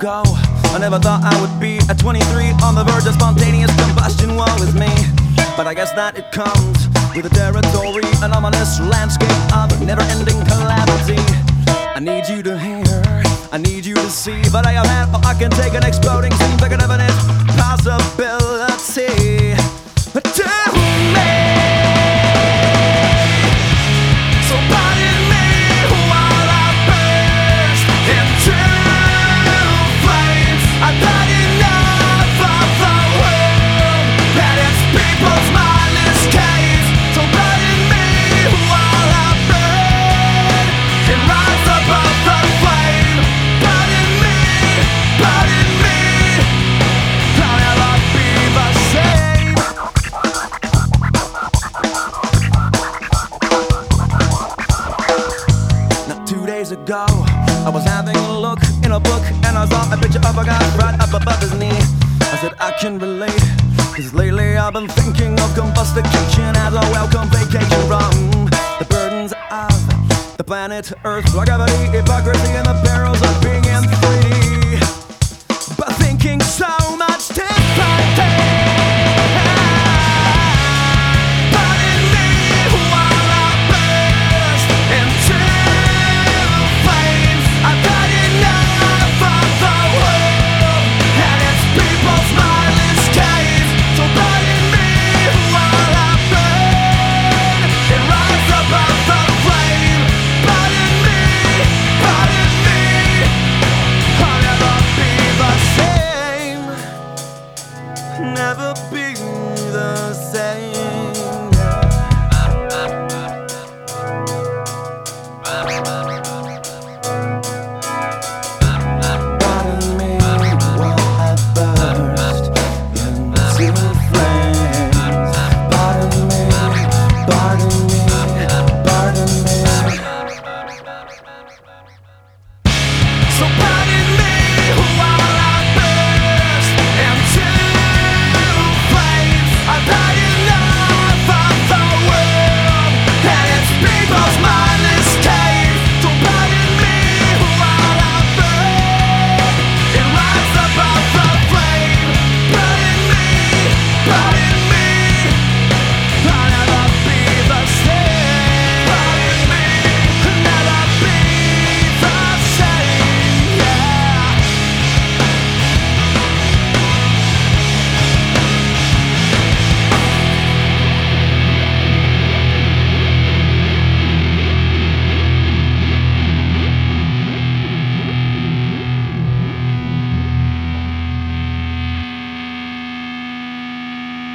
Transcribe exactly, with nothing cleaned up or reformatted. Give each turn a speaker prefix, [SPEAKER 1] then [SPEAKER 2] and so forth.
[SPEAKER 1] ago, I never thought I would be at twenty-three on the verge of spontaneous combustion. Woe is me, but I guess that it comes with the territory, an ominous landscape of never-ending calamity. I need you to hear, I need you to see, but I have had, or I can take an exploding scene, bigger than an possibility. Tell me, so pardon me while I burst into flames. I've had enough of the world and its people's mindless case. So pardon me while I burn and rise above the flame. Pardon me, pardon me, I'll never be the same. Now two days ago, I was having a look in a book and I saw a picture of a guy right up above his knee. I said I can relate, cause lately I've been thinking of combustication as a welcome vacation from the burdens of the planet Earth, like gravity, hypocrisy, and the perils of being in three D. But thinking so much differently. Pardon me while I burst into flames. I've had enough of the world and its people's mindless case. So pardon me while I burn and rise above the flame. Pardon me, pardon me, I'll never be the same. Never be the same.